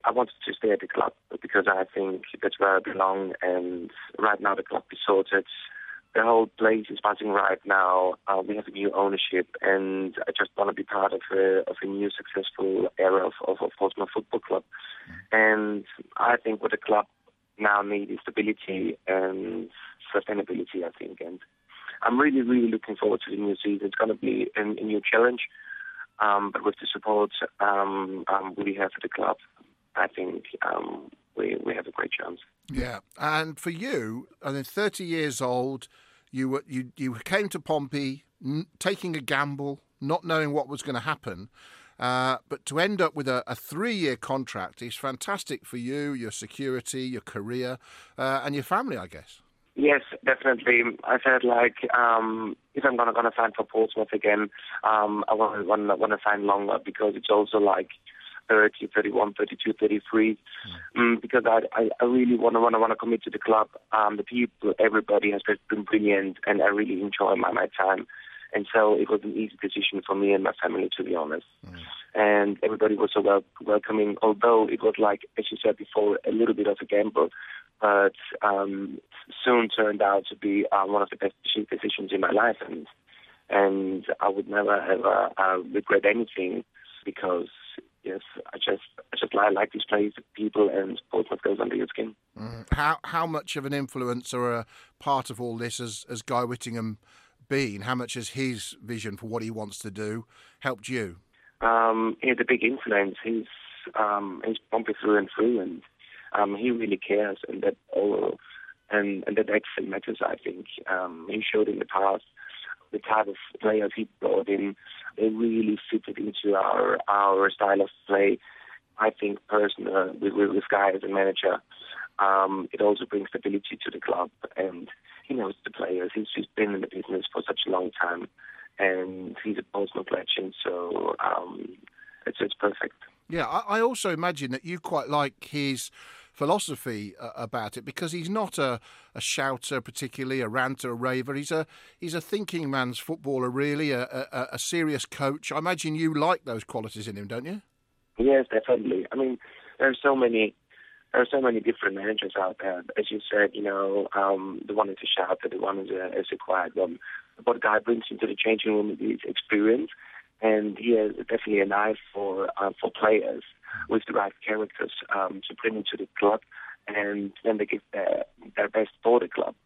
I wanted to stay at the club because I think that's where I belong, and right now the club is sorted. The whole place is buzzing right now. We have a new ownership, and I just want to be part of a new successful era of Portsmouth Football Club. And I think what the club now needs is stability and sustainability, I think. And I'm really, really looking forward to the new season. It's going to be a new challenge, but with the support we have at the club, I think we have a great chance. Yeah, and for you, 30 years old, you came to Pompey taking a gamble, not knowing what was going to happen, but to end up with a 3-year contract is fantastic for you, your security, your career, and your family, I guess. Yes, definitely. I said, if I'm gonna sign for Portsmouth again, I want to sign longer, because it's also 30, 31, 32, 33, because I really want to commit to the club. The people, everybody has been brilliant, and I really enjoy my time. And so it was an easy decision for me and my family, to be honest. And everybody was so welcoming, although it was, as you said before, a little bit of a gamble, but soon turned out to be one of the best decisions in my life. And I would never ever regret anything, because yes, I just like this place, people, and Portsmouth goes under your skin. How much of an influence or a part of all this has Guy Whittingham been? How much has his vision for what he wants to do helped you? He has a big influence. He's Pompey through and through, and he really cares, and that actually matters, I think. He showed in the past the type of players he brought in. They really fitted into our style of play. I think personally, with Guy as a manager, it also brings stability to the club, and he knows the players. He's been in the business for such a long time, and he's a Portsmouth legend, so it's perfect. Yeah, I also imagine that you quite like his philosophy about it, because he's not a shouter, particularly a ranter, a raver. He's a thinking man's footballer, really, a serious coach. I imagine you like those qualities in him, don't you? Yes, definitely. I mean, there are so many different managers out there. As you said, the one is a shouter, the one is a quiet one. What Guy brings into the changing room is experience, and he has definitely an eye for players with the right characters to bring into the club, and then they give their best for the club.